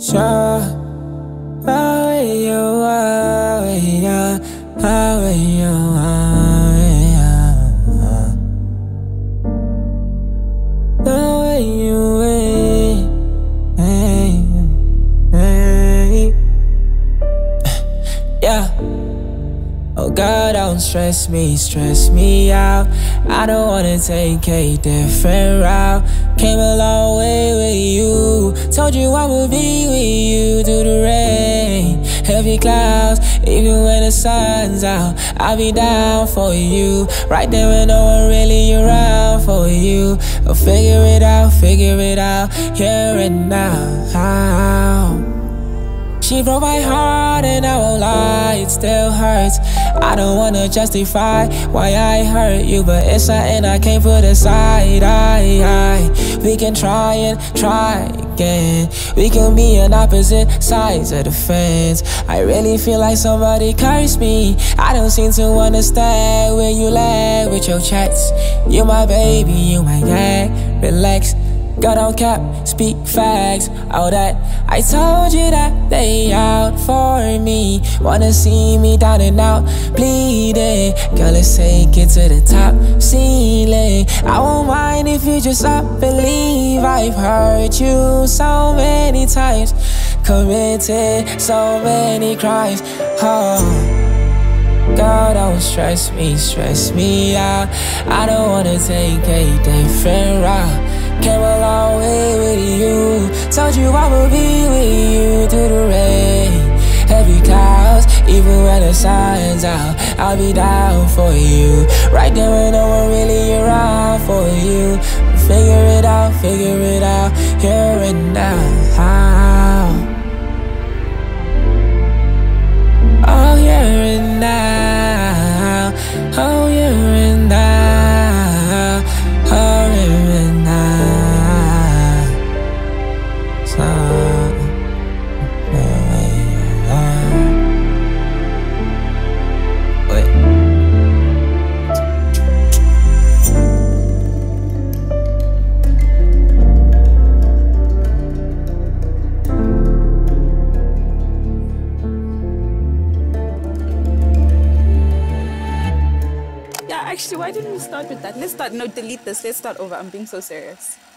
Sure. How you are, how you are, the way you yeah. Oh God, don't stress me out. I don't wanna take a different route. Came a long way with you. Told you I would be with you through the rain, heavy clouds, even when the sun's out. I'll be down for you, right there when no one really around for you. Oh, figure it out, here and now. She broke my heart and I won't lie, it still hurts. I don't wanna justify why I hurt you, but it's something I can't put aside. We can try and try again. We can be on opposite sides of the fence. I really feel like somebody cursed me. I don't seem to understand where you lag with your chats. You my baby, you my gang, relax. Girl, don't cap, speak facts, all that. I told you that they out for me. Wanna see me down and out, bleeding. Girl, let's take it to the top ceiling. I won't mind if you just up and leave. I've hurt you so many times, committed so many crimes. Oh, girl, don't stress me out. I don't wanna take a different route. Came a long way with you. Told you I would be with you through the rain, heavy clouds, even when the sun's out. I'll be down for you, right there when no one really around for you. Figure it out, here and now. Oh, here and now. Oh, here and now. Oh, here and now. Actually, why didn't we start with that? Let's start. No, delete this. Let's start over. I'm being so serious.